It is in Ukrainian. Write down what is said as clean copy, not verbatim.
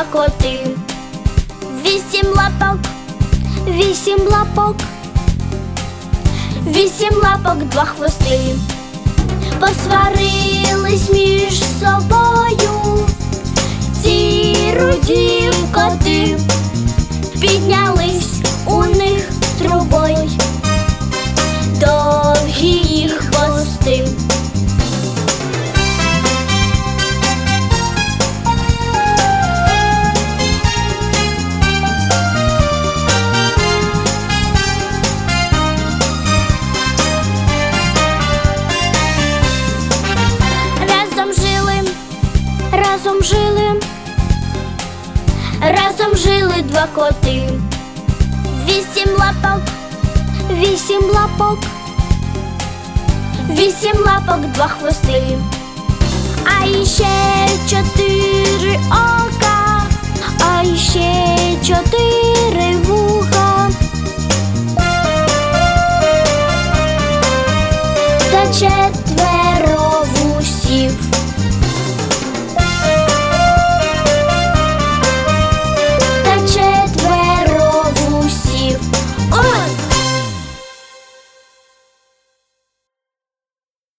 коти. 8 лапок, 8 лапок, 8 лапок, 2 хвости. Посварились між собою ці руді коти, піднялись у них трубой довгі їх хвости. Разом жили 2 коти. 8 лапок, 8 лапок, 8 лапок, 2 хвости. А іще 4